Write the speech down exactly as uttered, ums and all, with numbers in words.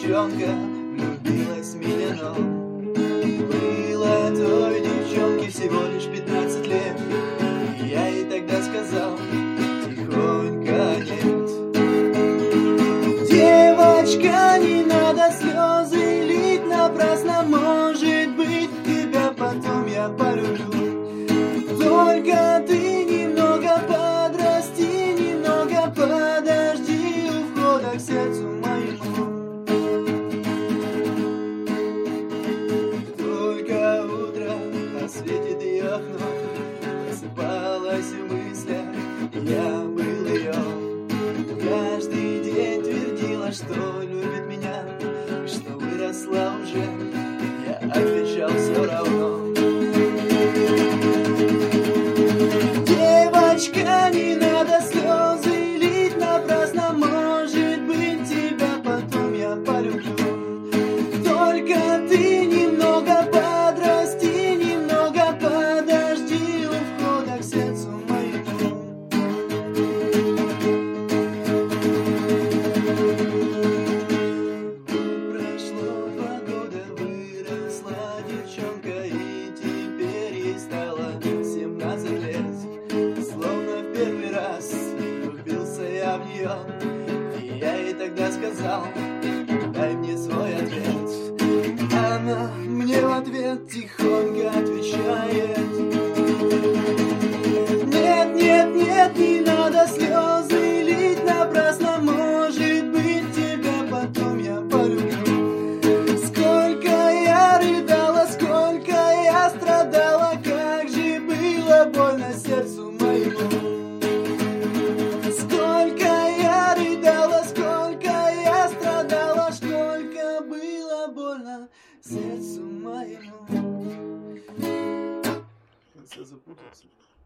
девчонка влюбилась в меня, но было той девчонке всего лишь пятнадцать лет. И я ей тогда сказал тихонько нет. Девочка, не надо слезы лить напрасно, может быть, тебя потом я полюблю. Только ты немного подрасти, немного подожди у входа к сердцу моему. Только утро осветит ее окно, просыпалась в мыслях, я был ее. Каждый день твердила, что любит меня, и что выросла уже, я отвечал все равно. Девочка, не надо слезы лить напрасно, может быть, тебя потом я полюблю. Только ты немного подрасти, немного подожди у входа к сердцу моему. Прошло два года, выросла девчонка, и теперь ей стало семнадцать лет. Словно в первый раз влюбился я в нее, и я ей тогда сказал: дай мне свой ответ. Она мне в ответ тихонько отвечает: нет, нет, нет, не надо слезы лить напрасно, может быть, тебя потом я полюблю. Сколько я рыдала, сколько я страдала, как же было больно сердцу моему. Сколько я рыдала, сколько я страдала, сколько было больно сердцу моему. Я запутался.